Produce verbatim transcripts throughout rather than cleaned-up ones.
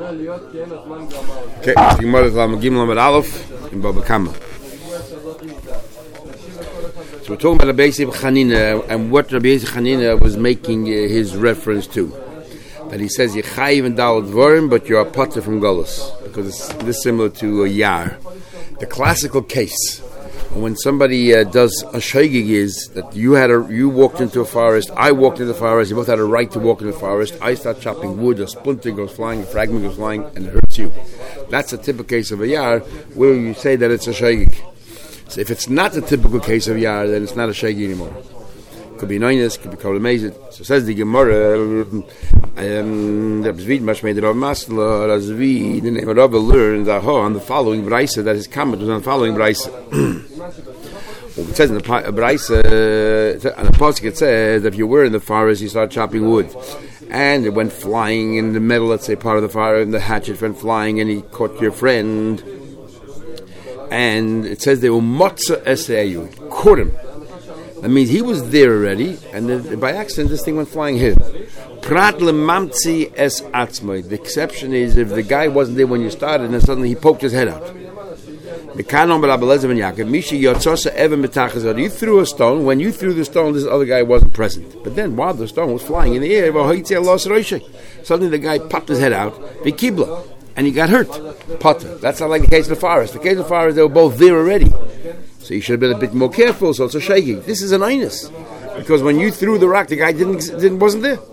Okay, the Gemara is Lam Gimel Amud Aleph in Baba Kama. So we're talking about Rabbi Yosef Chanina and what Rabbi Yosef Chanina was making uh, his reference to. That he says you're chayiv and daled dvorim, but you're a potter from Golus, because it's this similar to a yar. The classical case when somebody uh, does a shaygig is that you had a you walked into a forest, I walked into the forest, you both had a right to walk in the forest. I start chopping wood, a splinter goes flying, a fragment goes flying, and it hurts you. That's a typical case of a yar where you say that it's a shaygig. So if it's not the typical case of yar, then it's not a shaygig anymore. Could be noinus, could be called amazing. So says the Gemara, um, the Zvid mashmei Rav Masla, Zvid, the name of Rav learned on the following brayse, that his comment was on the following brayse. It says in the brayse, on the pasuk it says, if you were in the forest, you start chopping wood, and it went flying in the metal, let's say part of the fire, and the hatchet went flying, and he caught your friend, and it says they were motza esayu, caught him. That means he was there already, and then by accident this thing went flying here. Prat lemamtzi es atzmai. The exception is if the guy wasn't there when you started, and then suddenly he poked his head out. You threw a stone. When you threw the stone, this other guy wasn't present. But then, while the stone was flying in the air, suddenly the guy popped his head out, vikibla, and he got hurt. Potter. That's not like the case of the forest. The case of the forest, they were both there already. So you should have been a bit more careful. So it's a shaking. This is an inus, because when you threw the rock, the guy didn't, didn't wasn't there.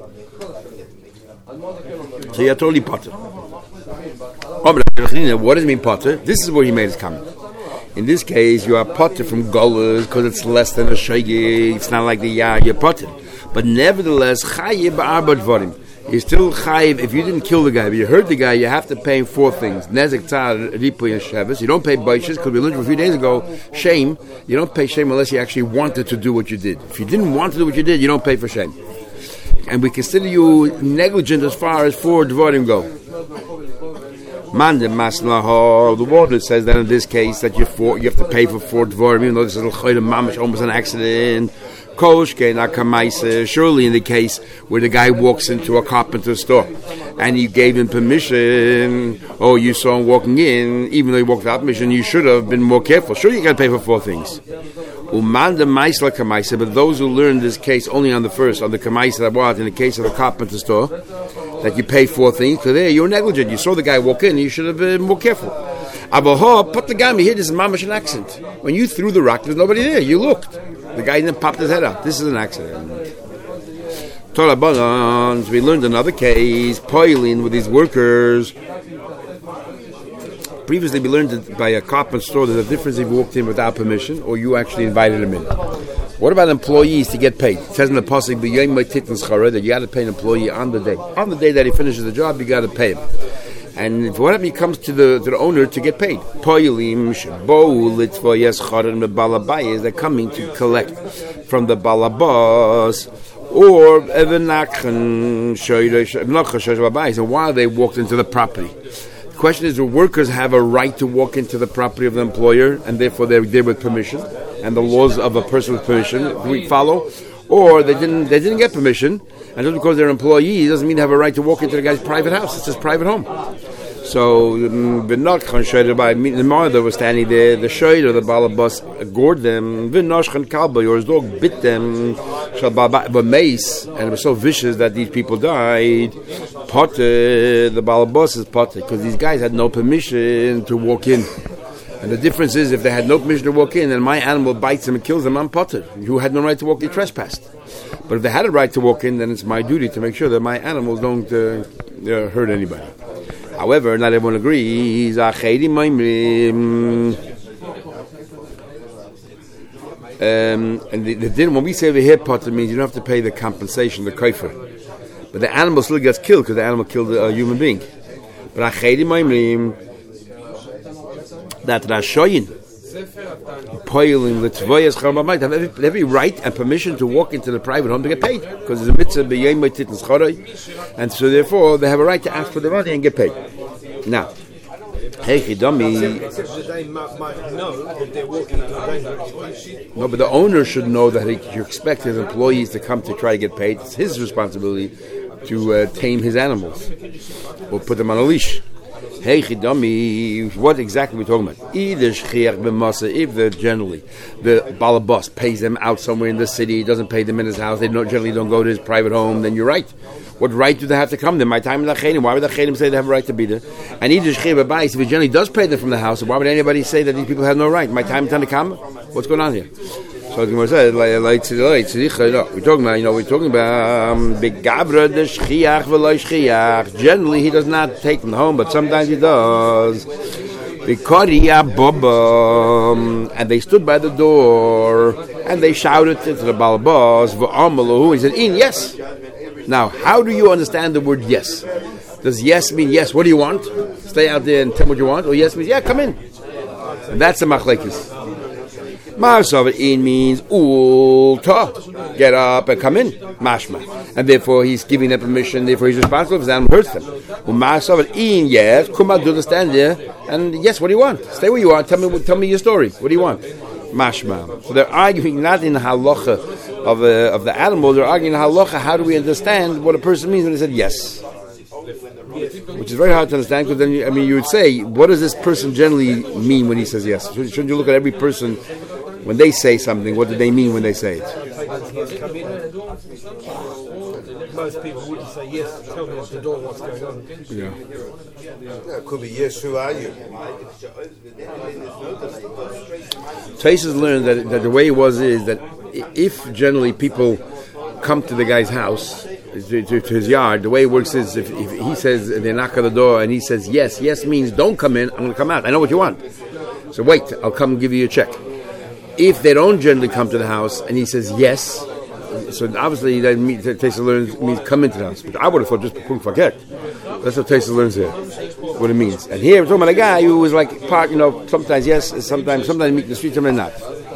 So you're totally potter. What does it mean potter? This is where he made his comment. In this case, you are potter from Golus because it's less than a shaking. It's not like the yah, you're potter. But nevertheless, chayiv ba'arba dvarim. You're still chayiv. If you didn't kill the guy, but you hurt the guy, you have to pay him four things. Nezek, tzar, ripuy, and sheves. You don't pay baishes, because we learned a few days ago, shame. You don't pay shame unless you actually wanted to do what you did. If you didn't want to do what you did, you don't pay for shame. And we consider you negligent as far as four dvarim go. Mandim maslaho. The water says that in this case that you for, you have to pay for four dvarim, even though this is a mamish, almost an accident. Surely in the case where the guy walks into a carpenter's store and you gave him permission, or you saw him walking in, even though he walked without permission, you should have been more careful. Sure, you got to pay for four things. But those who learned this case only on the first, on the kamaisa that was in the case of the carpenter's store, that you pay four things, because there you're negligent. You saw the guy walk in, you should have been more careful. Abaha, put the guy here, this is mamash an accent. When you threw the rock, there's nobody there. You looked. The guy didn't pop his head out. This is an accident. Torah we learned another case, poiling with these workers. Previously we learned that by a carpenter store there's a difference if you walked in without permission or you actually invited him in. What about employees to get paid? It says in the pasuk that you got to pay an employee on the day. On the day that he finishes the job, you got to pay him. And if what happens, he comes to the to the owner to get paid. They're coming to collect from the balabas, or and while they walked into the property. The question is, do workers have a right to walk into the property of the employer, and therefore they're there with permission, and the laws of a person with permission we follow, or they didn't they didn't get permission, and just because they're employees doesn't mean they have a right to walk into the guy's private house. It's his private home. So the not by the mother was standing there. The shoyder, the balabas, gored them. V'noshchan kalba, or his dog bit them. But mace, and it was so vicious that these people died. Potter, the balabas is potter because these guys had no permission to walk in. And the difference is, if they had no permission to walk in, and my animal bites them and kills them, I'm potter, who had no right to walk in, trespassed. But if they had a right to walk in, then it's my duty to make sure that my animals don't uh, uh, hurt anybody. However, not everyone agrees. Um, and the, the when we say over here, potter means you don't have to pay the compensation, the kaifer. But the animal still gets killed because the animal killed a human being. But that Rashoyin, Poilim, Litvayas, Charbamait have every, every right and permission to walk into the private home to get paid, because there's a mitzvah b'yom titnas choray, and so therefore they have a right to ask for the money and get paid. Now, hey Chidami, no, but the owner should know that he, you expect his employees to come to try to get paid. It's his responsibility. to uh, tame his animals or put them on a leash. Hey Chidami, what exactly are we talking about? Either shchiach b'masa, if the generally the balabas pays them out somewhere in the city, he doesn't pay them in his house, they don't, generally don't go to his private home, then you're right. What right do they have to come there? My time in the chedim. Why would the chedim say they have a right to be there? And either shchiach b'bayis, if he generally does pay them from the house, why would anybody say that these people have no right? My time in the kam? What's going on here? So the Gemara says, we're talking about, you know, we're talking about begabra the shchiach v'lo shchiach. Generally, he does not take them home, but sometimes he does. B'koriya bobam, and they stood by the door and they shouted to the balabas v'amalahu. He said, "In yes." Now, how do you understand the word yes? Does yes mean yes? What do you want? Stay out there and tell me what you want. Or yes means yeah, come in. And that's the machlekes. Ma'asav in means ulta, get up and come in, mashma, and therefore he's giving them permission. Therefore he's responsible if his animal hurts them. Ma'asav in yes, come out, do understand there, and yes, what do you want? Stay where you are. Tell me, tell me your story. What do you want? Mashma. So they're arguing not in the halacha of uh, of the animal. They're arguing in the halacha. How do we understand what a person means when he said yes? Which is very hard to understand, because then you, I mean you would say, what does this person generally mean when he says yes? Shouldn't you look at every person when they say something? What do they mean when they say it? Most people wouldn't say yes. Tell me at the door what's going on. Yeah. Yeah, it could be yes. Who are you? Taisus learned that, that the way it was is that if generally people come to the guy's house, to, to, to his yard, the way it works is if, if he says, they knock on the door and he says yes, yes means don't come in, I'm going to come out. I know what you want. So wait, I'll come give you a check. If they don't generally come to the house and he says yes, so obviously that Taisus learns means come into the house. But I would have thought just pum faket. That's what Taisus learns here, what it means. And here we're talking about a guy who was like part, you know, sometimes yes, sometimes sometimes meet in the street, sometimes not.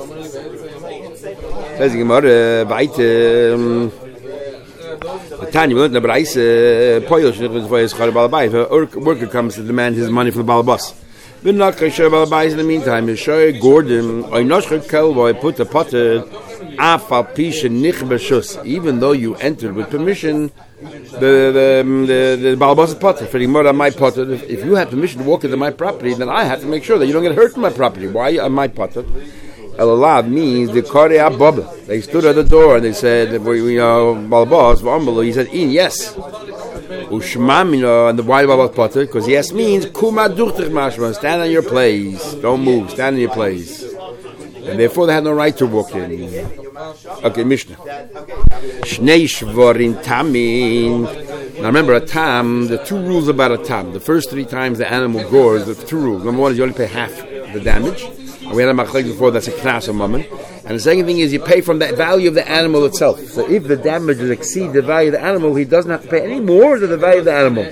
Says the Gemara, weiter. Tanya, we learned the Braise, Poyel shnichus for his char balabais. If a worker comes to demand his money from the balabas, we're not going to share balabais in the meantime. You show Gordon, I noshcher kelboy put the potter afal pisha nich b'shus. Even though you entered with permission, the the the, the balabas potter for the murder my potter. If, if you had permission to walk into my property, then I have to make sure that you don't get hurt in my property. Why am my potter? Elalav means the Korea Bob. They stood at the door and they said, "We know balabas." He said, "In yes." Ushmam, you know, and the why balabas potter? Because yes means kuma durtich mashma. Stand on your place. Don't move. Stand in your place. And therefore they had no right to walk in. Okay, Mishnah. Shnei shvorin tamin. Now remember, a tam, the two rules about a tam. The first three times the animal gores, the two rules. Number one is you only pay half the damage. And we had a machlek before, that's a knas a moment. And the second thing is you pay from the value of the animal itself. So if the damages exceed the value of the animal, he doesn't have to pay any more than the value of the animal.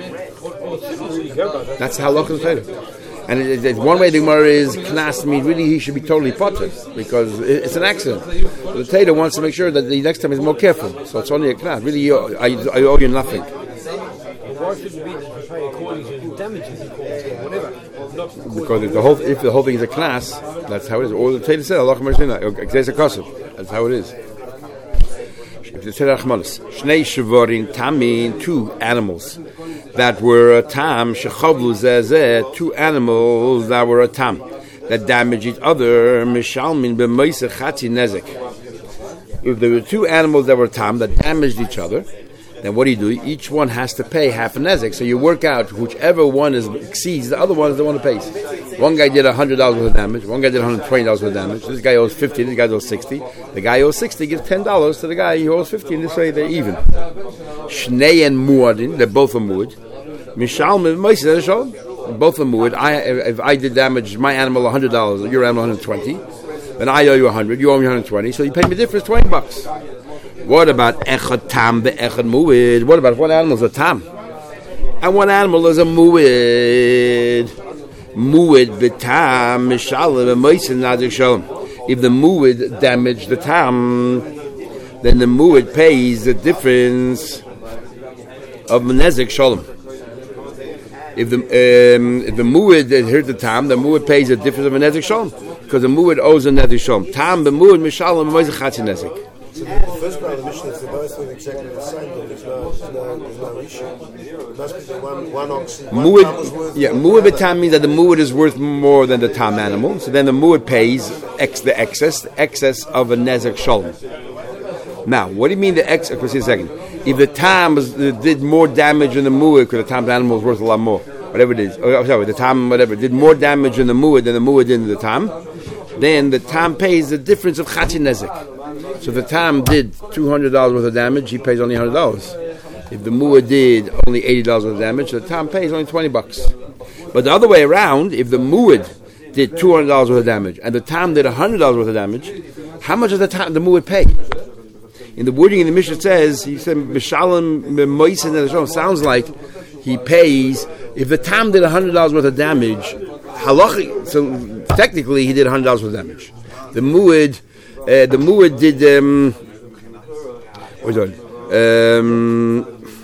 That's how local is paid. And it, it, one way the Gemara is knas means really he should be totally potter because it, it's an accident. So the Tater wants to make sure that the next time he's more careful. So it's only a knas. Really, you, I, I owe you nothing. Why shouldn't it be that you pay according to the damages he caused or whatever? Because if the whole if the whole thing is a class, that's how it is. Or the Tater said, Allah that's how it is. If the Tater Achmanis, Shnei Shavorin Tamin, two animals that were a tam, Shechavlu Zezeh, two animals that were a tam, that damaged each other, Mishalmin B'Moise Chatzi Nezek. If there were two animals that were tam that damaged each other, then what do you do? Each one has to pay half a nezek. So you work out whichever one is exceeds the other one is the one who pays. One guy did a hundred dollars worth of damage. One guy did one hundred twenty dollars worth of damage. This guy owes fifty. This guy owes sixty. The guy owes sixty gives ten dollars to the guy who owes fifty. And this way they're even. Shnei and muadin, they're both a muad. Mishal and both a muad. I if I did damage my animal a hundred dollars, your animal one hundred twenty. Then I owe you a hundred. You owe me one hundred twenty. So you pay me the difference, twenty bucks. What about echad tam be'echad mu'id? What about if one animal is a tam and one animal is a mu'id? Mu'id be'tam mishalem b'moisen nazik shalom. If the mu'id damaged the tam, then the mu'id pays the difference of nezik shalom. If the um, if the mu'id that hurt the tam, the mu'id pays the difference of a nezik shalom because the mu'id owes a nezik shalom. Tam be'mu'id mishalem b'moisen chatzi nezik. So the first part of the Mishnah, if they're both doing exactly the same, but there's no, there's no It must be the one, one ox. One Muad, tam was worth yeah, more muad than b'tam means that the muad is worth more than the tam animal. So then the muad pays ex the excess, the excess of a nezek shalom. Now, what do you mean the excess? Wait a second. If the tam was, uh, did more damage than the muad, because the tam animal is worth a lot more, whatever it is. Oh, sorry, the tam whatever did more damage than the muad than the muad did in the tam, then the tam pays the difference of chatzin nezek. So if the tam did two hundred dollars worth of damage, he pays only one hundred dollars. If the muad did only eighty dollars worth of damage, the tam pays only twenty bucks. But the other way around, if the muad did two hundred dollars worth of damage and the tam did one hundred dollars worth of damage, how much does the tam, the muad pay? In the wording in the Mishnah says, he said, Mishalim Moisen and Hashem, sounds like he pays, if the tam did one hundred dollars worth of damage, halachi, so technically he did one hundred dollars worth of damage. The muad, uh, the muad did, um, what's that? Um,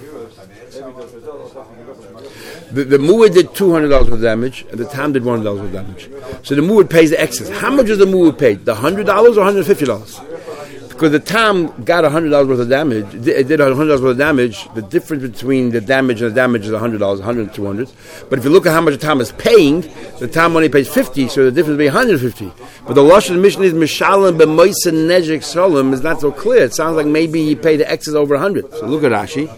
the, the muad did two hundred dollars worth of damage, and the tam did one hundred dollars worth of damage. So the muad pays the excess. How much does the muad pay? The one hundred dollars or one hundred fifty dollars? Because the tam got one hundred dollars worth of damage, it did one hundred dollars worth of damage, the difference between the damage and the damage is one hundred dollars, one hundred and two hundred. But if you look at how much the tam is paying, the tam only pays fifty, so the difference will be one hundred fifty. But the Lashon of the Mishnah is Mishalim b'moisen nezek shalom is not so clear. It sounds like maybe he paid the excess over one hundred. So look at Rashi.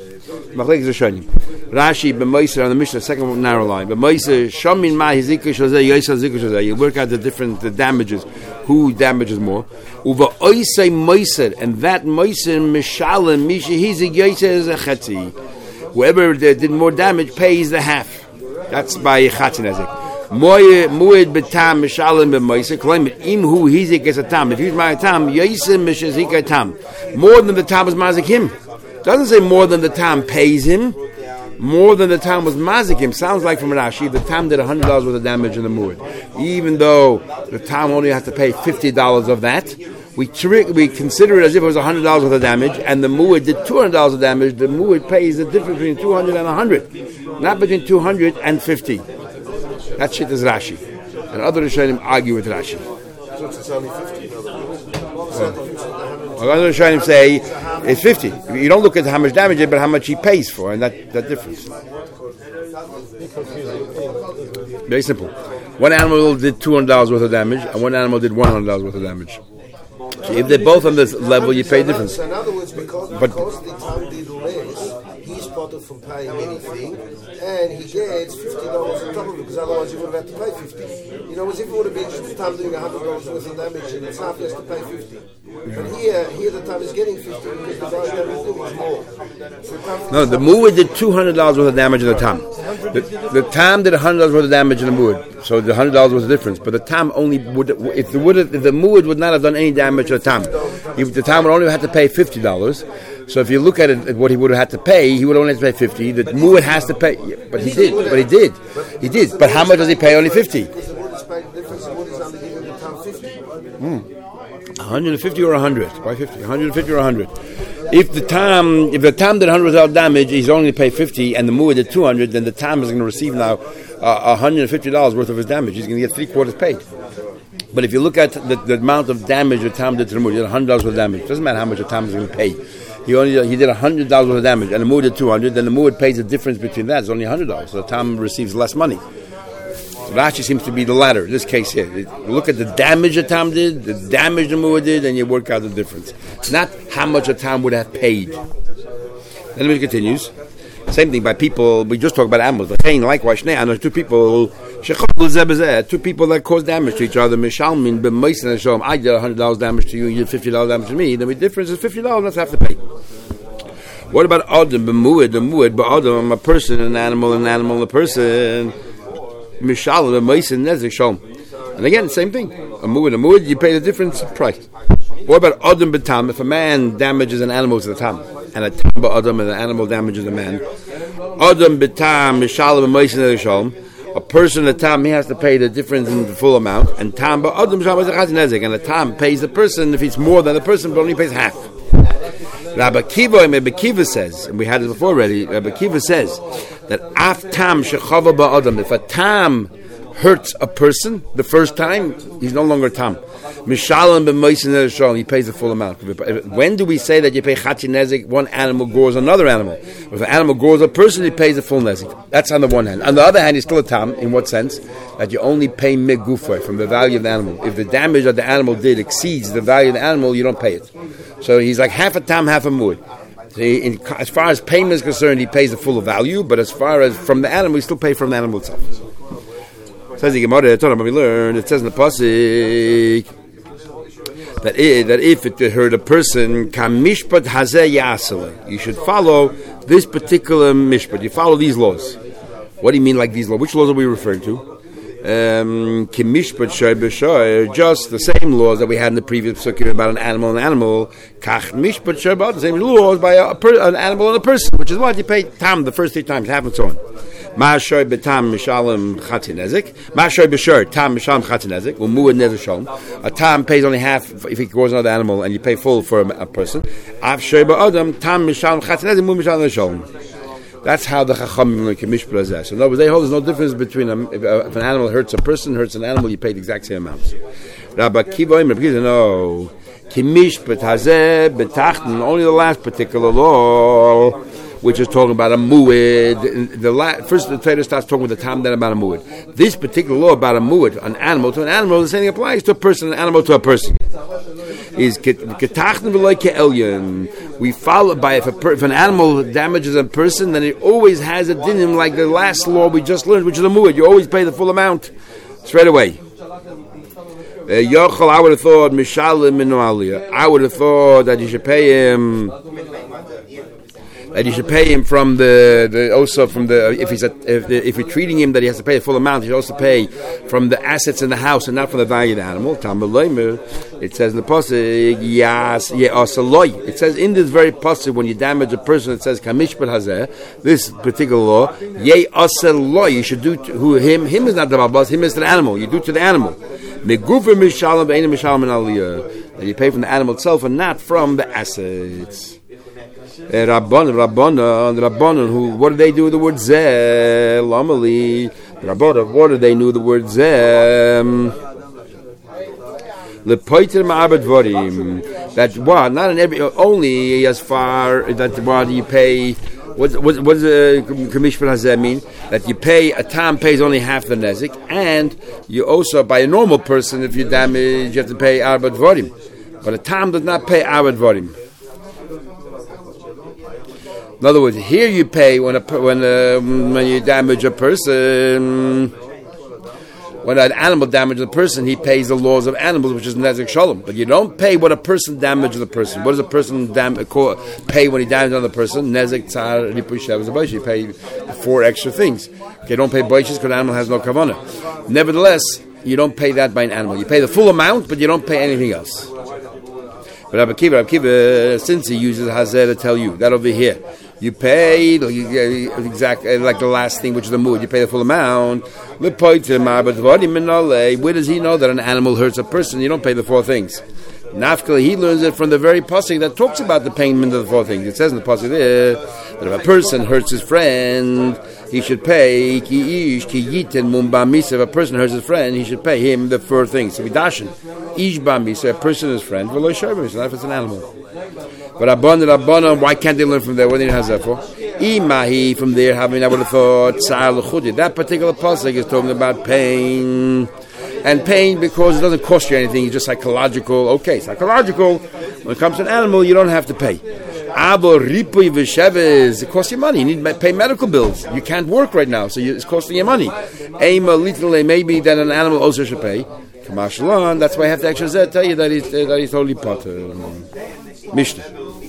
Rashi b'moisen on the Mishnah, second narrow line. B'moisen shamin ma hizikah shazeh yosel zikah shazeh. You work out the different the damages. Who damages more? Uva oisei moiser, and that moiser mishalim mishi hizik yosel zechetzi. Whoever did more damage pays the half. That's by chatzin ezek. Muad betam mishalim b'moiser. Claim it. Im hu hizik es a tam. If he's my tam, yosel mishazika tam. More than the tam was mazik him. Doesn't say more than the tam pays him. More than the tam was mazikim. Sounds like from Rashi, the tam did one hundred dollars worth of damage in the muad. Even though the tam only has to pay fifty dollars of that, we tri- we consider it as if it was one hundred dollars worth of damage, and the muad did two hundred dollars of damage. The muad pays the difference between two hundred and one hundred, not between two hundred and fifty. That shit is Rashi. And other Rishonim argue with Rashi. So it's only fifty. Other Rishonim say it's fifty. You don't look at how much damage it, but how much he pays for, and that, that difference. Very simple. One animal did two hundred dollars worth of damage, and one animal did one hundred dollars worth of damage. So if they're both on this level, you pay difference. So in other words, because, But, because the time did less, he's spotted from paying anything, and he gets fifty dollars on top of it, because otherwise he would have had to pay fifty. You know, as if it would have been the time doing one hundred dollars worth of damage, and it's half, he has to pay fifty. But here, here the time is getting fifty, because the guy that is more. So no, the muad did two hundred dollars worth of damage in the tam. The, the tam did one hundred dollars worth of damage in the muad. So the one hundred dollars was the difference. But the tam only would, if the would, if the muad would not have done any damage to the tam, if the tam would only have had to pay fifty dollars. So if you look at it, at what he would have had to pay, he would only have to pay fifty. The muad has to pay, yeah, but he did, but he did, he did. But how much does he pay? Only fifty. because the wood is paying the difference, the wood is only giving the time fifty. one hundred fifty or one hundred? Why fifty? one hundred fifty or one hundred? If the tam, if the tam did one hundred without damage, he's only pay fifty, and the muad did two hundred, then the tam is going to receive now uh, one hundred fifty dollars worth of his damage. He's going to get three quarters paid. But if you look at the, the amount of damage the tam did to the muad, he did one hundred dollars worth of damage. It doesn't matter how much the tam is going to pay. He only he did one hundred dollars worth of damage, and the muad did two hundred. Then the muad pays the difference between that. It's only one hundred dollars, so the tam receives less money. So Rashi seems to be the latter in this case here. You look at the damage the tam did, the damage the muad did, and you work out the difference. It's not how much a tam would have paid. Then it continues. Same thing by people. We just talked about animals, but saying likewise, there's two people. Two people that cause damage to each other. Mishalmin b'moisen Hashem. I did one hundred dollars damage to you. You did fifty dollars damage to me. Then the difference is fifty dollars. Let's have to pay. What about Adam b'muad? The muad b'Adam. I'm a person, an animal, an animal, a person. Mishalim b'moisen nezek shalom. And again, same thing. A muad, a muad. You pay the difference price. What about Adam b'tam? If a man damages an animal to the tam, and a tam b'Adam, and an animal damages a man. Adam b'tam mishalim b'moisen nezek shalom. A person, a tam, he has to pay the difference in the full amount, and tam ba'adam shalom is a chatzin nezek, and a tam pays the person if it's more than the person, but only pays half. Rabbi Kiva, Rabbi Kiva says, and we had it before already. Rabbi Kiva says that af tam shechava ba'adam. If a tam hurts a person the first time, he's no longer tam. Mishalim b'moisin nezek, he pays the full amount. When do we say that you pay chatzin nezek? One animal gores another animal. If an animal gores a person, he pays the full nezek. That's on the one hand. On the other hand, he's still a tam. In what sense? That you only pay megufay from the value of the animal. If the damage that the animal did exceeds the value of the animal, you don't pay it. So he's like half a tam, half a muad. So he, in, as far as payment is concerned, he pays the full value. But as far as from the animal, he still pays from the animal itself. Says the Gemara, we learned. It says in the pasuk that if, that if it hurt a person, kamishpat hazeh yasele, you should follow this particular mishpat. You follow these laws. What do you mean, like these laws? Which laws are we referring to? Um, kamishpat shay b'shay, just the same laws that we had in the previous psukim about an animal and an animal. Kach mishpat shay, the same laws by a per, an animal and a person, which is what you pay tam the first three times, half and so on. Ma'ashoy betam mishalim chatzin nezek. Ma'ashoy b'shur tam mishalim chatzin nezek. Umuad nezek shalom. A tam pays only half if he goes another animal, and you pay full for a, a person. Av shoy ba'odam tam mishalim chatzin nezek. Umuad mishalim shalom. That's how the chachamim make a mishpah zeh. So in other words, they hold there's no difference between a, if, uh, if an animal hurts a person, hurts an animal, you pay the exact same amounts. Rabbi Kiva Omer, no. Kimishpat hazeh betachten. Only the last particular law, which is talking about a mu'id. The la- first, the Torah starts talking with the tam, then about a mu'id. This particular law about a mu'id, an animal to an animal, the same thing applies to a person, an animal to a person. Is ketachnu v'loy ke'elyon. We follow by if, a per, if an animal damages a person, then it always has a dinim like the last law we just learned, which is a mu'id. You always pay the full amount straight away. Yochel, I would have thought mishalim minu aliyah. I would have thought that you should pay him. That you should pay him from the, the also from the if he's a, if the, if you're treating him that he has to pay the full amount, you should also pay from the assets in the house and not from the value of the animal. It says in the pasuk, yas ye'asaloi. It says in this very pasuk when you damage a person, it says kamishpat hazeh. This particular law, ye'asaloi. You should do to who him. Him is not the babas. Him is the animal. You do to the animal. Megufer mishalim ve'enim mishalim aliyah. That you pay from the animal itself and not from the assets. Rabban, Rabban, Rabban, who, what do they do with the word zeh? Lamali, Rabban, what do they know the word zeh? Lepoiter ma'abed vorim. That what? Not in every, only as far that what you pay. What what what does a commission hazeh mean? That you pay a tam pays only half the nezik, and you also by a normal person if you damage you have to pay arbad vorim, but a tam does not pay arbad vorim. In other words, here you pay when a, when uh, when you damage a person. When an animal damages a person, he pays the laws of animals, which is nezek shalom. But you don't pay what a person damages a person. What does a person dam- pay when he damages another person? Nezek tzar ripuy shavas abayis. You pay four extra things. Okay, don't pay boishes because the animal has no kavanah. Nevertheless, you don't pay that by an animal. You pay the full amount, but you don't pay anything else. But Rabbi Kiva, Rabbi Kiva, since he uses hazeh to tell you that over here, you pay exactly like the last thing, which is the mood. You pay the full amount. Where does he know that an animal hurts a person? You don't pay the four things. Nafkali, he learns it from the very pasuk that talks about the payment of the four things. It says in the pasuk there that if a person hurts his friend, he should pay. If a person hurts his friend, he should pay him the four things. So vidashin, ish bami, so a person is friend. Not if it's an animal. But Rabban and Rabban, why can't they learn from there? What do you have that for? Imahi, from there, having I would have thought, that particular pasuk is talking about pain. And pain because it doesn't cost you anything, it's just psychological. Okay, psychological. When it comes to an animal, you don't have to pay. Abo ripui v'sheves, it costs you money. You need to pay medical bills. You can't work right now, so it's costing you money. Ema literally, maybe then an animal also should pay. Kamashalan, that's why I have to actually tell you that he's, that he's totally potter. Mishnah.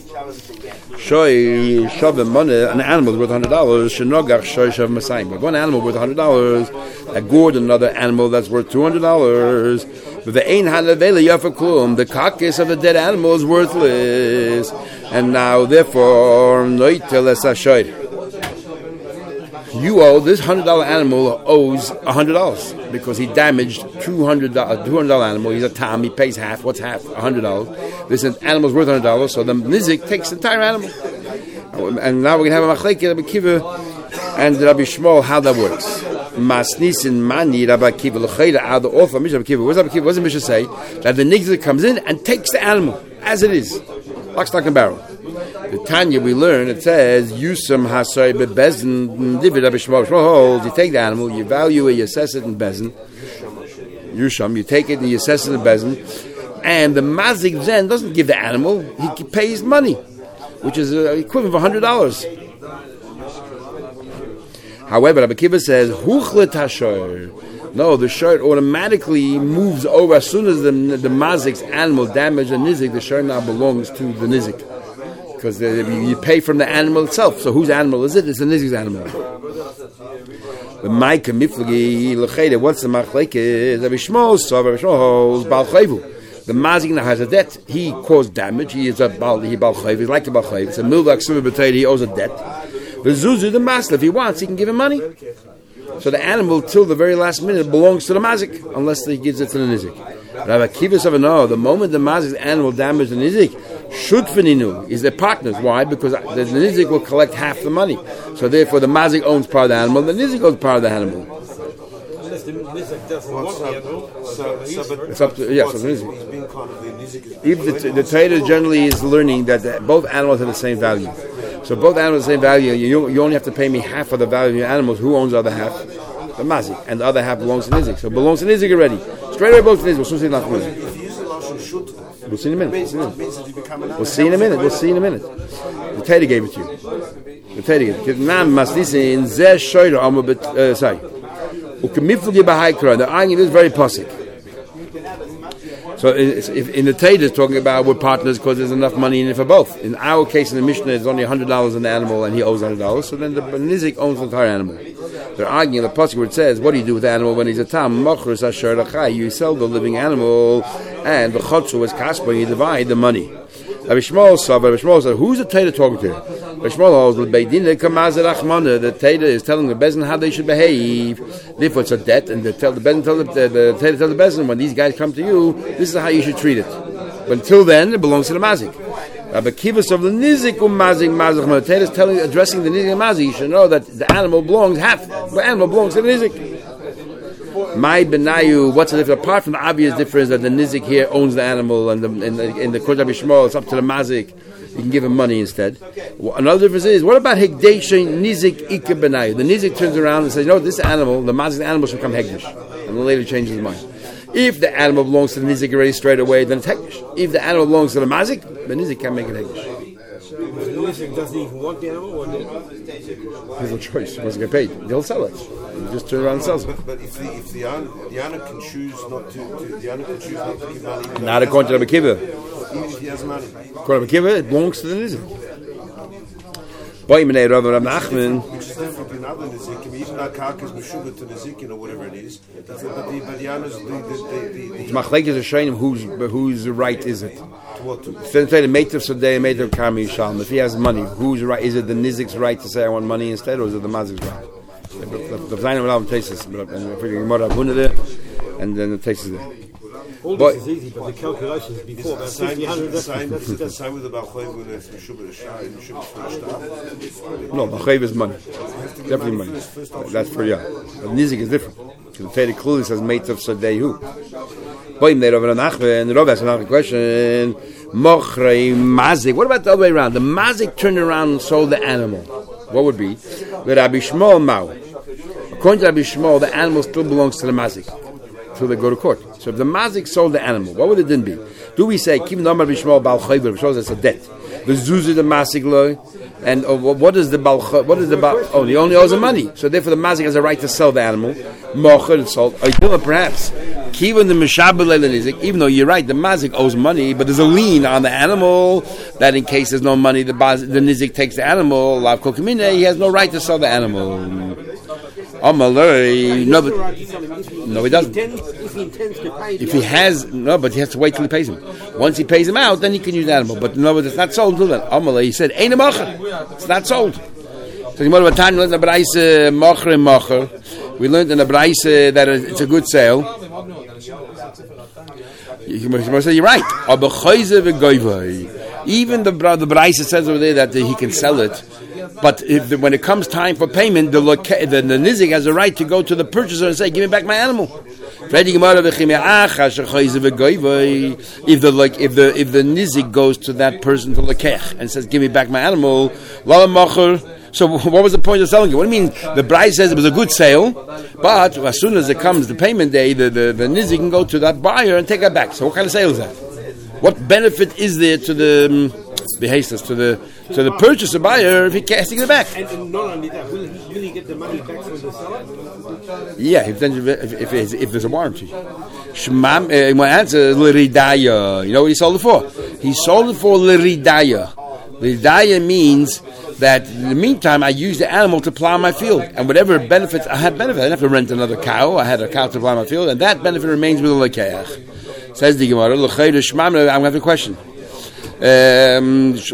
Shoy shav money, an animal is worth hundred dollars. Shenogach shoy shav masayim. But one animal worth hundred dollars, a gourd another animal that's worth two hundred dollars. But the ein halavela yafakum, the carcass of the dead animal is worthless, and now therefore noitel esashoy. You owe this hundred dollar animal owes a hundred dollars because he damaged two hundred dollars. Two hundred dollar animal. He's a tam. He pays half. What's half? A hundred dollars. This animal's worth a hundred dollars. So the nizik takes the entire animal. And now we're gonna have a machlekes Rabbi Kiva and Rabbi Shmuel how that works. Masnisin mani Rabbi Akiva l'chayda out the offer. Mishnah Rabbi Akiva. What's Rabbi Akiva? What does the Mishnah say? That the nigzer comes in and takes the animal as it is, lock, stock, and barrel. The Tanya we learn, it says Yusam Hasai beBezin Divid Rabbi Shmuel holds. You take the animal, you value it, you assess it in bezin. Yusham, you take it and you assess it in bezin, and the mazik then doesn't give the animal; he pays money, which is uh, equivalent of a hundred dollars. However, Rabbi Akiva says Huchlet Hashor. No, the shirt automatically moves over as soon as the the mazik's animal damage a nizik. The shirt now belongs to the nizik. Because you pay from the animal itself. So whose animal is it? It's the nizik's animal. The Maika Miflagi L'chayda. What's the machlekes? Rabbi Shmuel saw Rabbi Shmuel holds Baal Chayvu. The mazik now has a debt. He caused damage. He is a Baal. He Baal Chayvu. He's like a Baal Chayvu. It's a milvak suva b'tayr. He owes a debt. The Zuzu, the master, if he wants, he can give him money. So the animal, till the very last minute, belongs to the mazik, unless he gives it to the nizik. Rabbi Akiva said, no, the moment the mazik's animal damaged the nizik, should fininu is their partners. Why? Because the, the nizik will collect half the money. So therefore, the mazik owns part of the animal, the nizik owns part of the animal. Unless the nizik doesn't want the animal, it's up to yes, yeah, so the nizik. If the, the trader generally is learning that the, both animals have the same value. So both animals have the same value. You, you only have to pay me half of the value of your animals. Who owns the other half? The mazik, and the other half belongs to nizik. So it belongs to nizik already. Straight away, both to nizik. We'll soon see not nizik. We'll see in a minute. We'll see in a minute. We'll see in a minute. The Torah gave it to you. The Torah gave it. Nam masnisin zeh shoyra amu bet. Sorry. Ukemiflugi b'haykra. The argument is very possible. So if in the Torah is talking about we're partners because there's enough money in it for both. In our case, in the Mishnah, it's only one hundred dollars in the animal and he owes one hundred dollars. So then the nizik owns the entire animal. They're arguing the pasuk where it says, what do you do with the animal when he's a tam? Mochrus asher lachai. You sell the living animal, and the chotzu is kaspa. You divide the money. Rabbi Shmuel saw. Rabbi Shmuel said, "Who's the Torah talking to?" Rabbi Shmuel holds the beidin kamaz rachmana. The Torah is telling the bezin how they should behave. Therefore, it's a debt, and the tell the bezin tell the the, the Torah tell the bezin when these guys come to you, this is how you should treat it. But until then, it belongs to the mazik. Rabbi Akiva of the nizik um mazik mazik. The Torah is telling, addressing the nizik and mazik. You should know that the animal belongs half. The animal belongs to the nizik. My benayu. What's the difference? Apart from the obvious difference that the nizik here owns the animal, and the in the in the Kodesh Rabbi Shmuel, it's up to the mazik. You can give him money instead. Another difference is, what about hekdesh nizik ika benayu? The nizik turns around and says, "No, this animal, the mazik animal, should become hekdesh," and then later changes his mind. If the animal belongs to the nizik already straight away, then it's hekdesh. If the animal belongs to the mazik, the nizik can't make it hekdesh. The nizik doesn't even want the animal. Or he has no choice. He wants to get paid. He'll sell it. He just turn around and sells it. But, but if the if the owner, the owner can choose not to, to the owner can choose not to give money. Not according to Rabbi Akiva. Even if he has money. According to Rabbi Akiva, it belongs to the nizik. Boy, Minei Rav Rav Nachman. Which is different than other nizikim. Even our karkas meshubah to nizikin or whatever it is. But the but the owners, the the the. It's machlekes a shayim. Whose whose right is it? What to? Instead of saying meitiv sodei, meitiv kami yishalm. If he has money, whose right is it? The nizik's right to say I want money instead, or is it the mazik's right? The Zayin will takes this, and we're figuring more Abuna there, and then it takes it there. All this is easy, but the calculations before about fifty, one hundred. The same with the Balchayv when it's meshubah shah and meshubah for shtar. No, Balchayv is money, definitely money. That's for yeah. But nizik is different. The Torah clearly says meitiv sodeihu. Boim there over Nachman, and the Rav has another question. Mochrei mazik. What about the other way around? The mazik turned around and sold the animal. What would be? The Rabbi Shmuel Mao. According to Rabbi Shmuel, the animal still belongs to the mazik until they go to court. So if the mazik sold the animal, what would it then be? Do we say Kim Namar Rabbi Shmuel Baal Chayv? Rabbi Shmuel says it's a debt. The zuzu the mazik loy, and uh, what is the Baal? What is the Baal? Oh, he only owes the money. So therefore, the mazik has a right to sell the animal. Mocher it's sold. Or do it perhaps. Even the mishabel nizik, even though you're right, the mazik owes money, but there's a lien on the animal that in case there's no money, the baz, the nizik takes the animal. Lav kokamine, he has no right to sell the animal. Amalei, no, but no, he doesn't. If he intends to pay, if he has no, but he has to wait till he pays him. Once he pays him out, then he can use the animal. But no, but it's not sold until then. Amalei, he said, "Ain't a mocher." It's not sold. So you know, time learned the Braise mocher and mocher. We learned in the Braise that it's a good sale. You must say you're right. Even the the Braise says over there that he can sell it. But if the, when it comes time for payment, the, loca- the the nizik has a right to go to the purchaser and say, "Give me back my animal." If the like if the if the nizik goes to that person to lekech and says, "Give me back my animal," so what was the point of selling it? What do you mean? The bride says it was a good sale, but as soon as it comes the payment day, the the, the nizik can go to that buyer and take it back. So what kind of sale is that? What benefit is there to the um, the hastas to the to the purchaser buyer if he has to get it back? And, and not only that, will, will he get the money back from the seller? Yeah, if then if if, if, if there's a warranty. Shmam, uh, my answer is liridaya. You know what he sold it for? He sold it for liridaya. Liridaya means that in the meantime I used the animal to plow my field, and whatever benefits I had benefit. I didn't have to rent another cow. I had a cow to plow my field, and that benefit remains with the lekeach. Says the Gemara, I'm going to have a question. Um, it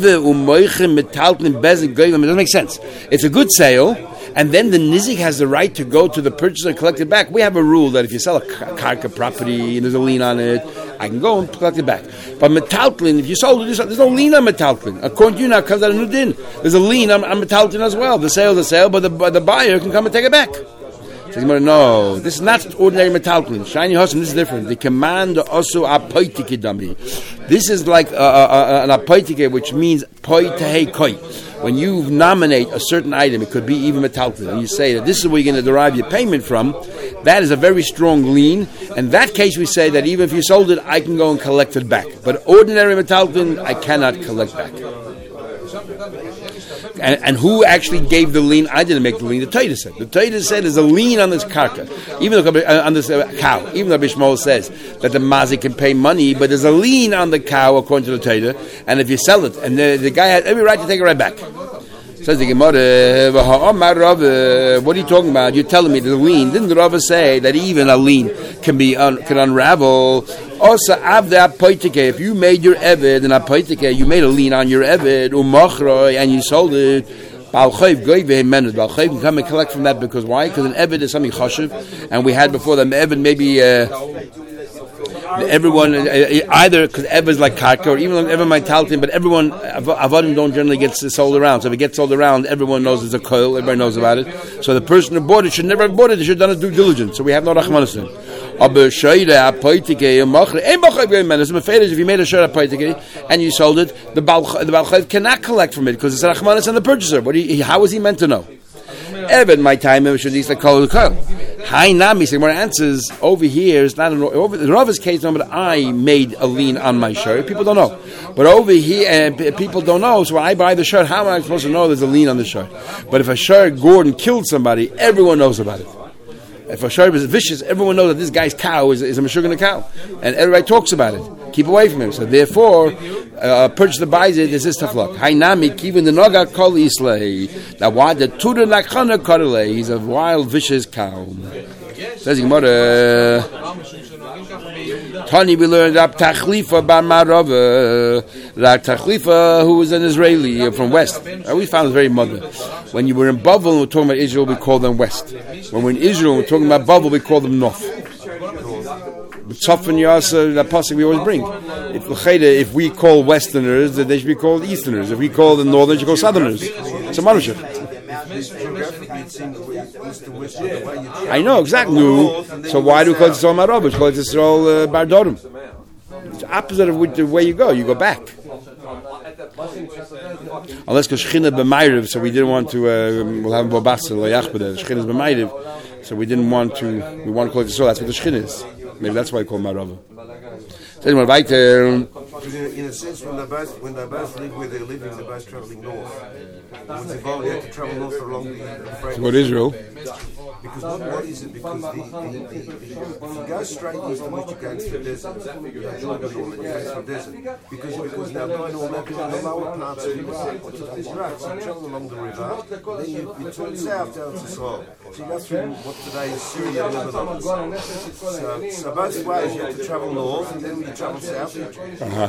doesn't make sense. It's a good sale, and then the nizik has the right to go to the purchaser and collect it back. We have a rule that if you sell a karka property and there's a lien on it, I can go and collect it back. But metaltlin, if you sold it, there's no lien on metaltlin. According to you now, it comes out of new din. There's a lien on, on metaltlin as well. The sale is the sale, but the, but the buyer can come and take it back. No, this is not ordinary metaltlin. Shiny Hossam, this is different. The command also apoitike dummy. This is like uh, uh, an apoitike, which means poitehei koi. When you nominate a certain item, it could be even metaltlin, and you say that this is where you're going to derive your payment from, that is a very strong lien. In that case, we say that even if you sold it, I can go and collect it back. But ordinary metaltlin, I cannot collect back. And, and who actually gave the lien? I didn't make the lien. The Torah said. The Torah said there's a lien on this karka, even though uh, on this uh, cow. Even though Bishmol says that the mazik can pay money, but there's a lien on the cow according to the Torah. And if you sell it, and the, the guy has every right to take it right back. Says the Gemara, what are you talking about? You're telling me there's a lien. Didn't the Rava say that even a lien can be un, can unravel? Also, if you made your eved and apoitike, you made a lien on your eved umachroi and you sold it. Balchayv goyve mened. Balchayv can come and collect from that because why? Because an eved is something chashiv, and we had before them eved maybe. Uh, Everyone, either because Ev is like karka, or even Ev might taltin, but everyone, avodim don't generally get sold around. So if it gets sold around, everyone knows it's a koil, everybody knows about it. So the person who bought it should never have bought it, they should have done his due diligence. So we have no rachmanism. If you made a shirt apoitike and you sold it, the Balchayv cannot collect from it because it's a rachmanis and the purchaser. What he, how is he meant to know? Evan, my time, it should be like koil koil. Hi Nami, so more answers over here is not an, over the Rava's case. Number I made a lien on my shirt. People don't know, but over here, uh, people don't know. So when I buy the shirt, how am I supposed to know there's a lien on the shirt? But if a shirt Gordon killed somebody, everyone knows about it. If a shirt is vicious, everyone knows that this guy's cow is, is a Meshuggah cow, and everybody talks about it. Keep away from him. So therefore, uh, a purchaser buys it. This is tough luck. Hainami kivin the noga kol islay. Now why the tuda nakana karle? He's a wild, vicious cow. Says Gemara. Tani, we learned Rab Tachlifa bar Marava. Rab Tachlifa, who was an Israeli from West. Uh, we found it very modern. When you were in Bavel and we're talking about Israel, we call them West. When we're in Israel and we're talking about Bavel, we call them North. Tzaf and Yasa, that passage we always bring. If, if we call Westerners, they should be called Easterners. If we call the Northerners, you call Southerners. It's a manushah. I know, exactly. So why do we call it Yisrael Marav? It's called Yisrael uh, Bar Dorim. It's opposite of the way you go. You go back. Unless because Shechina b'mayriv, so we didn't want to. Uh, we'll have Bobasa loyach, but Shechina is b'mayriv, so we didn't want to. We want to call it Yisrael. That's what the Shechina is. Maybe that's why I call Marava. In a sense, when they both when they both live where they're living, they're both travelling north. What's involved? You have to travel north along the. the so what Israel? Because what, what is it? Because the, the, the, the, if you go straight east and you go into the desert, you know, Jordan or you go to the desert. Because because now going all that to the lower parts of Iraq, which is Iraq, so you travel along the river, then you, you turn south down to Israel. So you go through what today is Syria and Lebanon. So, so both ways you have to travel north, and then when you travel south, you uh-huh.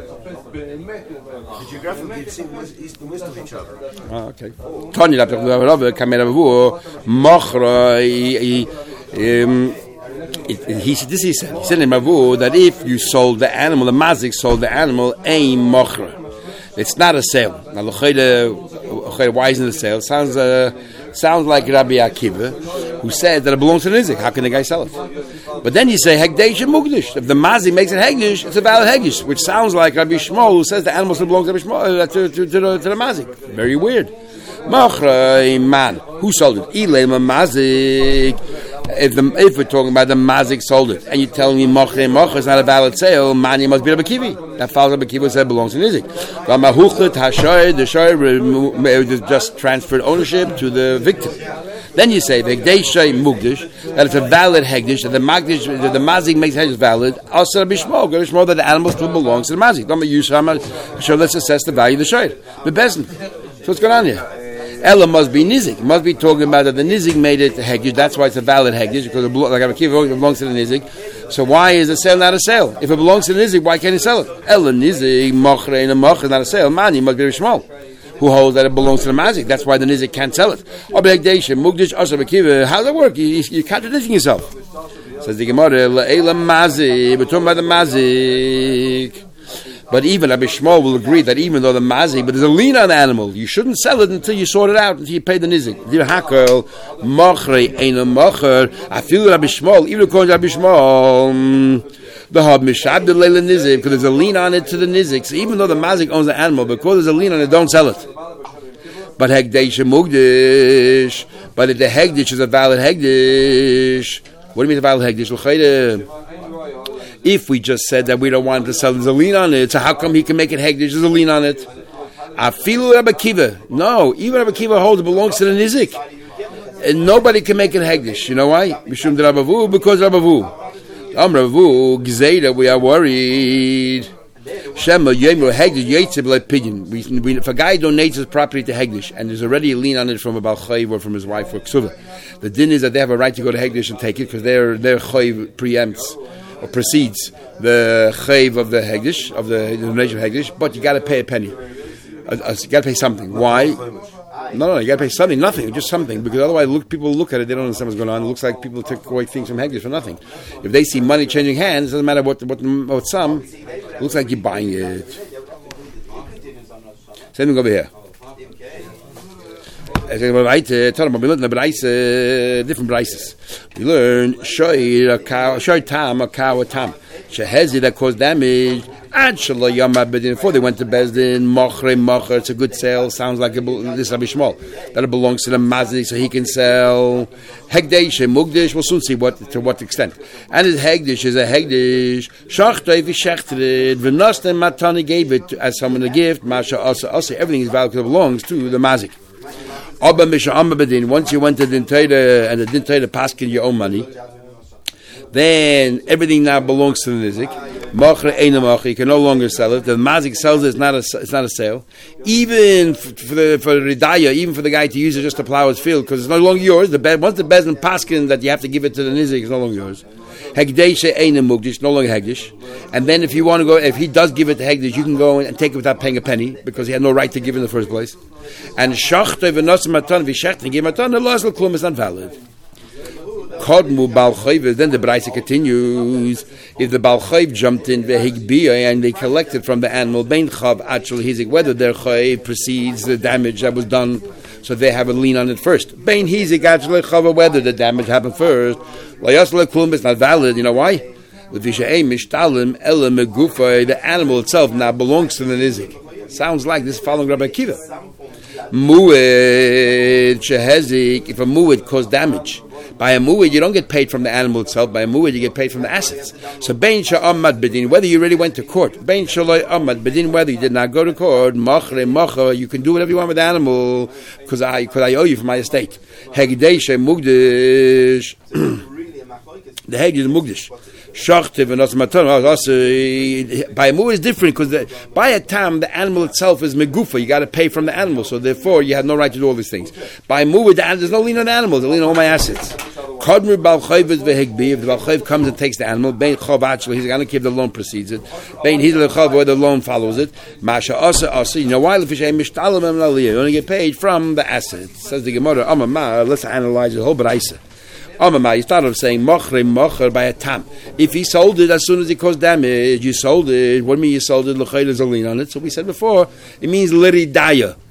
The geographically it's in east and west of each other. Ah, okay. Tony, la Rav Kamera Vu Machra. He, um, it, he this he said. He said in Mavu that if you sold the animal, the mazik sold the animal, aim mochra. It's not a sale. Now, okay, why isn't it a sale? Sounds uh, sounds like Rabbi Akiva, who said that it belongs to the nizik. How can the guy sell it? But then you say hegdesh and mugdish. If the mazik makes it hegdish, it's a valid hegdish, which sounds like Rabbi Shmuel, who says the animal still belongs to Rabbi Shmuel, uh, to, to, to, the, to the mazik. Very weird. Machrei man, who sold it? Ilema mazik. If the if we're talking about the mazik sold it, and you're telling me machrei machrei is not a valid sale, man, you must be Rabbi Kivi. That follows Rabbi Kiva said belongs to nizik. Mahuchlet hashoy, the shoy just transferred ownership to the victim. Then you say v'hegdei mugdish, that it's a valid hegdish, that the magdish, that the mazik makes hegdish valid. Also Rabbi Shmuel, Rabbi Shmuel, that the animal still belongs to the mazik. Don't use so let's assess the value of the shoy. The bezin. So what's going on here? Ella must be nizik. It must be talking about that the nizik made it hegdish. That's why it's a valid hegdish, because it belongs, like Rabbi Kiva, it belongs to the nizik. So why is the sale not a sale? If it belongs to the nizik, why can't he sell it? Ella nizik machrei and a machrei is not a sale. Mani must be Rabbi Shmuel, who holds that it belongs to the mazik. That's why the nizik can't sell it. How does that work? You, you're contradicting yourself. Says the Gemara, La'ela mazik. We're talking about the mazik. But even Rabbi Shmuel will agree that even though the mazik, but there's a lien on the animal, you shouldn't sell it until you sort it out, until you pay the nizik. Dir hakel machrei ein a macher. I feel Rabbi Shmuel, even according to Rabbi Shmuel, the hab mishab the leila nizik, because there's a lien on it to the nizik. So even though the mazik owns the animal, because there's a lien on it, don't sell it. But hegdesh mugdish. But if the hegdish is a valid hegdish, what do you mean a valid hegdish? If we just said that we don't want to sell, there's a lien on it, so how come he can make it hegdish? There's a lien on it. Afilu Rabbi Kiva. No, even Rabbi Kiva holds it belongs to the nizik. And nobody can make it hegdish. You know why? Mishum de Rabbavu, because Rabbavu. Am Rabbavu, Gzeida, we are worried. Shema, Yemru, hegdish, Yetzib, like pigeon. If a guy donates his property to hegdish, and there's already a lien on it from a Baal Chayv or from his wife or Ksuva, the din is that they have a right to go to hegdish and take it, because their, their Chayv preempts or precedes the chayv of the hegdish, of the donation of hegdish, but you got to pay a penny. Uh, uh, you got to pay something. Why? No, no, you got to pay something, nothing, just something, because otherwise look, people look at it, they don't understand what's going on. It looks like people took away things from hegdish for nothing. If they see money changing hands, it doesn't matter what what, what sum, it looks like you're buying it. Send me over here. Different prices. We learn shoy a cow, shoy tam a cow a tam. Shehezi that caused damage. Actually, before they went to Bezdin, Mochrei Mocher, it's a good sale. Sounds like a, this Rabbi Shmuel, that it belongs to the mazik, so he can sell. Hegdish and Mugdish, we'll soon see what to what extent. And his Hegdish is a Hegdish. Shachtoi v'shechtrid v'nostem matani gave it as someone a gift. Masha asa asa. Everything is valid because it belongs to the mazik. Abba Misha Amma Bedin, once you went to Dintaida and the Dintaida paskin your own money, then everything now belongs to the nizik. Machre Eina Machre, you can no longer sell it. The mazik sells it, it's not a, it's not a sale. Even for the for the Ridaya, even for the guy to use it just to plow his field, because it's no longer yours. The once the bezin paskin that you have to give it to the nizik, it's no longer yours. Hegdesh Eina Mugdish, no longer Hegdish. And then if you want to go, if he does give it to Hegdish, you can go and take it without paying a penny, because he had no right to give it in the first place. And Shachtoi v'nosim matan v'shechtoi give matan, the loss of klum is not valid. Kodmu Baal Chayv, then the Braisa continues. If the Baal Chayv jumped in v'higbiya and they collected from the animal bein chav actually hizik, whether their chayv precedes the damage that was done, so they have a lien on it first. Bein hizik actually chav, whether the damage happened first. Layasle klum is not valid. You know why? The animal itself now belongs to the nizik. Sounds like this is following Rabbi Akiva. Mu'ed shehezik, if a mu'ed caused damage. By a mu'ed, you don't get paid from the animal itself. By a mu'ed, you get paid from the assets. So, bein sha'amad bedin, whether you really went to court, bein shaloi amad bedin, whether you did not go to court, machre macha, you can do whatever you want with the animal, because I, because I owe you for my estate. Hegdesh mugdish. The hegdish is mugdish. Shachtiv and Osmatan. By a mu'ed is different, because by a tam, the animal itself is megufa. You got to pay from the animal, so therefore you have no right to do all these things. By a mu'ed, there's no lien on the animal, there's lien on all my assets. Kadmir Baal Chayv is vehigbi. If the Baal Chayv comes and takes the animal, bein chav actually, he's going to keep the loan precedes it. Bein hizle chav, where the loan follows it. Masha asa asa. You know why? You only get paid from the assets. Says the Gemara. Amama. Let's analyze the whole Braisa. Amama, you started off saying mochre mocher by a tam. If he sold it as soon as he caused damage, you sold it. What do you mean you sold it? L'chayla is a lien on it. So we said before, it means liridaya.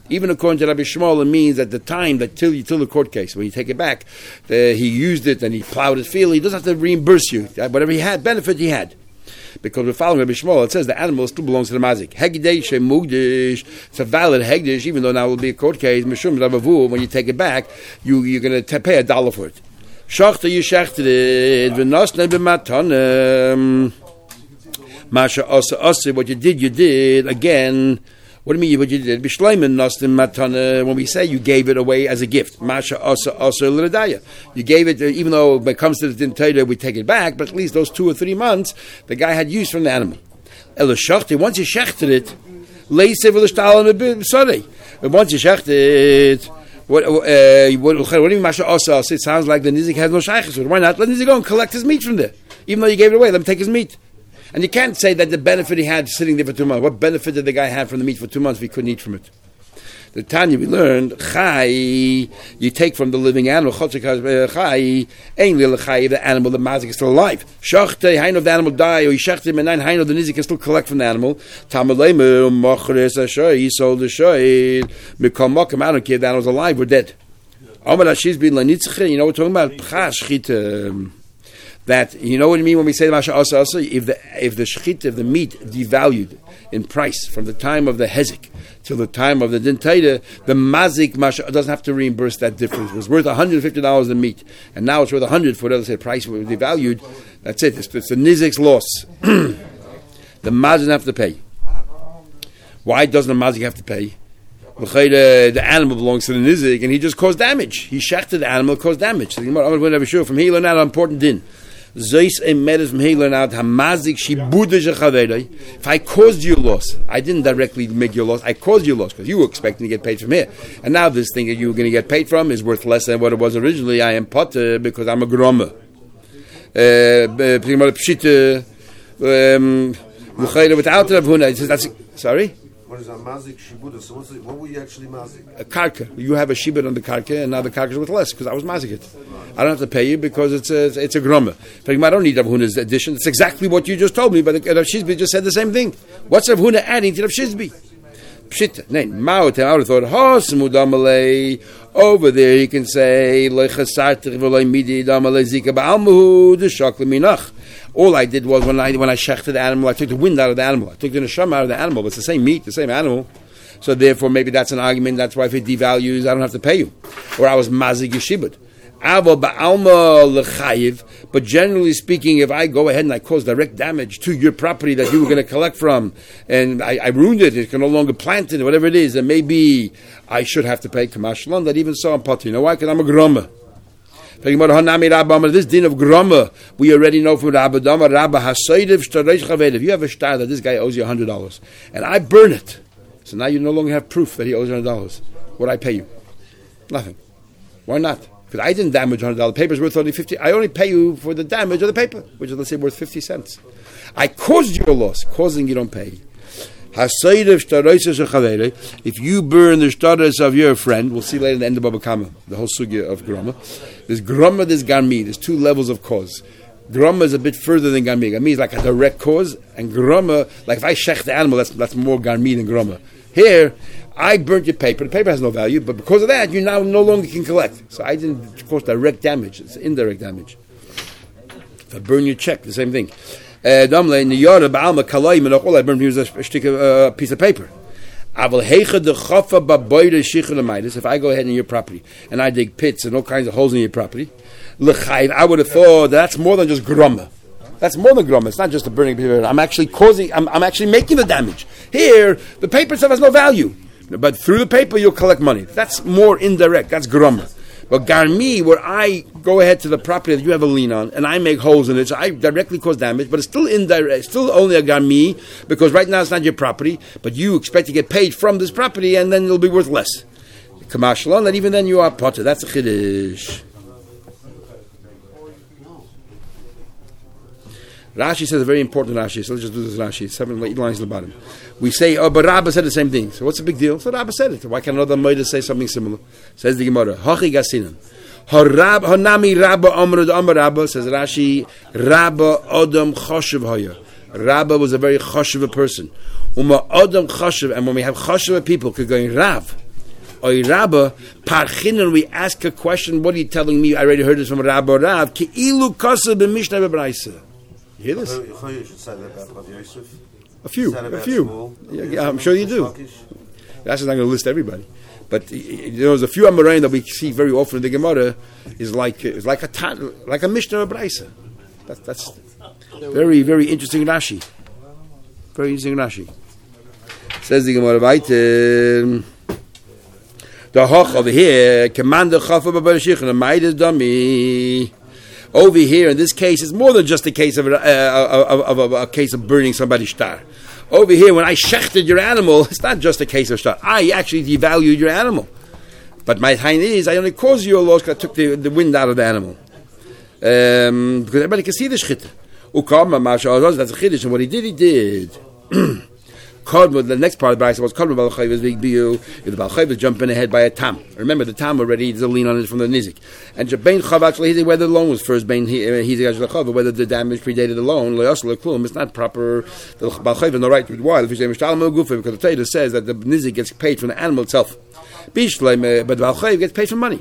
Even according to Rabbi Shmuel, it means at the time that till, till the court case, when you take it back, uh, he used it and he plowed his field, he doesn't have to reimburse you. Whatever he had, benefit he had. Because we're following Rabbi Shmuel, it says the animal still belongs to the mazik. Hegdesh mugdish, it's a valid hegdish, even though now it will be a court case. Mishum ravavu, when you take it back, you, you're going to pay a dollar for it. Shachter, you shechted it, v'nosne b'matanem. Masha asa asa, what you did, you did. Again, what do you mean what you did? B'shleimen nosne matana, when we say you gave it away as a gift. Masha asa asa l'radaya. You gave it, even though when it comes to the din Torah, we take it back, but at least those two or three months, the guy had use from the animal. Ela shachter, once you shechted it, leisev l'shtalan b'sorei. But once you shechted it, What, uh, what, what do you mean, Masha Asa? It sounds like the Nizik has no shaykhs. Why not? Let Nizik go and collect his meat from there. Even though you gave it away, let him take his meat. And you can't say that the benefit he had sitting there for two months. What benefit did the guy have from the meat for two months if he couldn't eat from it? The Tanya we learned, Chai, you take from the living animal, Chai, ain't little Chai, the animal, the mazik is still alive. Shachte, hain of the animal die, or you shachte him, and hain of the nizik can still collect from the animal. Tamalema, Mochres, Ashoy, he sold the shoy, Mikam Mokim, I don't care if the animal's alive or dead. Omar Hashiz bin Lanitzche, you know what we're talking about? Pcha, Shchit, that, you know what I mean when we say the Masha Asa Asa? If the, if the Shchit of the meat devalued in price from the time of the Hezek till the time of the Din Torah, the Mazik Masha doesn't have to reimburse that difference. It was worth one hundred fifty dollars in meat, and now it's worth one hundred dollars for, let's say, price was devalued. That's it. It's, it's the Nizik's loss. The Mazik doesn't have to pay. Why doesn't the Mazik have to pay? The animal belongs to the Nizik, and he just caused damage. He shechted the animal, caused damage. So, I'm going to be sure from here learn out an important din. If I caused you loss, I didn't directly make your loss, I caused you loss because you were expecting to get paid from here. And now this thing that you were going to get paid from is worth less than what it was originally. I am potter because I'm a groma. Without Rav Huna, that's sorry? What is a mazik shibuda? So what's it, what were you actually mazik? A karka. You have a shibud on the karka, and now the karka is worth less because I was mazik it. I don't have to pay you because it's a it's a groma. I don't need Rav Huna's addition. It's exactly what you just told me. But Rav Shizbi just said the same thing. What's Rav Huna adding to Rav Shizbi? Pshita. Nein. Ma'ot. I would have thought hosmu damalei. Over there, you can say lechasartich v'loy midi damalei zika ba'almuhu d'shakle minach. All I did was when I when I shechted the animal, I took the wind out of the animal. I took the neshama out of the animal. But it's the same meat, the same animal. So therefore, maybe that's an argument. That's why if it devalues, I don't have to pay you. Or I was mazik yeshibud. Avo ba'alma lechayiv. But generally speaking, if I go ahead and I cause direct damage to your property that you were going to collect from, and I, I ruined it, it can no longer plant it, whatever it is, then maybe I should have to pay kamashlan. That even so, I'm potter. You know why? Because I'm a groma. This din of groma, we already know from Rabba Dama, Rabba Hasaydiv, if you have a star that this guy owes you one hundred dollars, and I burn it, so now you no longer have proof that he owes one hundred dollars. What I pay you? Nothing. Why not? Because I didn't damage one hundred dollars. The paper's worth only fifty. I only pay you for the damage of the paper, which is, let's say, worth fifty cents. I caused you a loss. Causing you don't pay. If you burn the shtaros of your friend, we'll see later in the end of Baba Kama, the whole sugya of groma. There's groma, there's garmi. There's two levels of cause. Groma is a bit further than garmi. Garmi is like a direct cause, and groma, like if I shech the animal, that's that's more garmi than groma. Here, I burnt your paper. The paper has no value, but because of that, you now no longer can collect. So I didn't cause direct damage. It's indirect damage. If I burn your check, the same thing. Uh, all I burned was a, a stick of uh, piece of paper. If I go ahead in your property and I dig pits and all kinds of holes in your property, I would have thought that's more than just groma. That's more than groma. It's not just a burning paper. I'm actually causing. I'm, I'm actually making the damage. Here, the paper itself has no value, but through the paper you'll collect money. That's more indirect. That's groma. But garmi, where I go ahead to the property that you have a lien on, and I make holes in it, so I directly cause damage, but it's still indirect, still only a garmi, because right now it's not your property, but you expect to get paid from this property, and then it'll be worth less. Kamashlan, that even then you are potter. That's a chiddush. Rashi says a very important Rashi, so let's just do this Rashi, seven eight lines at the bottom. We say, oh, but Rabbah said the same thing. So what's the big deal? So Rabbah said it. Why can't another Moedah say something similar? Says the Gemara, Hachi Gasinan. Hanami Rabbah Amr Amr Rabbah, says Rashi, Rabbah Adam Choshev Hoya. Rabbah was a very Choshev person. Uma Adam Choshev, and when we have Choshev people, could go in Rav. Oy Rabba, parchinan, we ask a question, what are you telling me? I already heard this from Rabba Rav. Ki ilu kasa b'mishnah b'braisa. You hear this? You should say that about Rav Yosef. A few, a few. Yeah, yeah, I'm sure you do. That's not going to list everybody. But you know, there's a few Amoraim that we see very often in the Gemara is like is like a tan, like a Mishnah or Braisa. That's that's very very interesting Rashi. Very interesting Rashi. Says the Gemara weiter. The Hoch over here, Commander Chafa Babarashich and a Maidas dummy. Over here, in this case, it's more than just a case of a, uh, of, of, of, of a case of burning somebody's star. Over here, when I shechted your animal, it's not just a case of star. I actually devalued your animal. But my time is, I only caused you a loss because I took the, the wind out of the animal. Um, because everybody can see the shechita. Ukama Masha, that's a chiddush, and what he did, he did. The next part of the Brisa was Kadma Balchayv is big biu. If the Balchayv is jumping ahead by a tam. Remember, the tam already is a lien on it from the nizik. And Jabein Chav actually, whether the loan was first Bein Hizik Ajlachav, or whether the damage predated the loan, Loyasla Klum, it's not proper. The Balchayv has no right to it. Why? Because the Torah says that the nizik gets paid from the animal itself. But the Balchayv gets paid for money.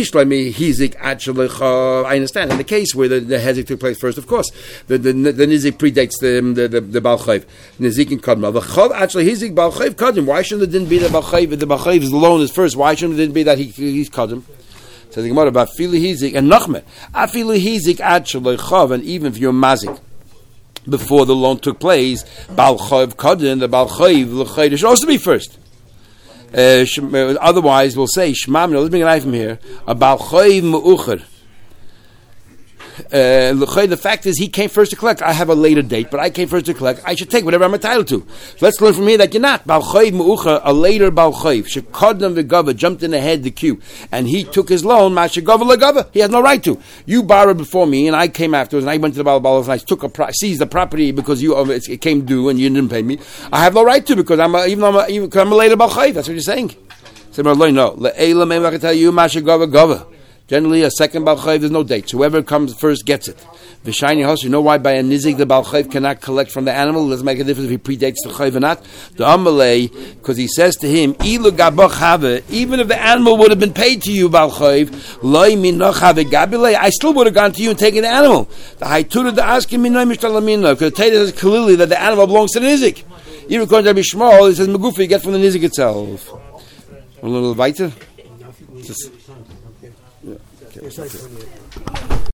I understand. In the case where the, the Hezek took place first, of course, the the, the Nizik predates the the, the, the Balchayv. Nizik and Kadma. The Chav actually Hizik Balchayv Kadim. Why shouldn't it didn't be the Balchayv? The Balchayv's loan is first. Why shouldn't it didn't be that he he's Kadim? So the Gemara about Filu Hizik and Nachme. Afilu Hizik actually Chav, and even if you're Mazik before the loan took place, Balchayv Kadim, the Balchayv L'chayr should also be first. Uh, otherwise, we'll say Shmam. Let's bring a knife from here. A Balchayv Me'ucher. Uh, the fact is, he came first to collect. I have a later date, but I came first to collect. I should take whatever I'm entitled to. So let's learn from here that you're not Balchayv Me'ucher, a later Balchayv. Shekodam v'gava jumped in ahead the queue, and he took his loan. Mashagava l'gava. He has no right to. You borrowed before me, and I came afterwards, and I went to the Baal Baal and I took a pro- seized the property because you it came due and you didn't pay me. I have no right to because I'm a, even though I'm a, even, I'm a later Balchayv. That's what you're saying. So no, le'ela me'em I can tell you Mashagava gava. Generally, a second Balchayv, there's no date. So whoever comes first gets it. The shiny house, you know why by a nizik the Balchayv cannot collect from the animal? It doesn't make a difference if he predates the Chayv or not. The Amalei, because he says to him, Ilu gabach have, even if the animal would have been paid to you, Balchayv, loy minoch have gabile, I still would have gone to you and taken the animal. The Haitura the asking minoi mishtalamina, because the Torah says clearly that the animal belongs to the nizik. Even according to Rabbi Shmuel, it says Megufa, you get from the nizik itself. A little weiter? Just, yeah. Okay.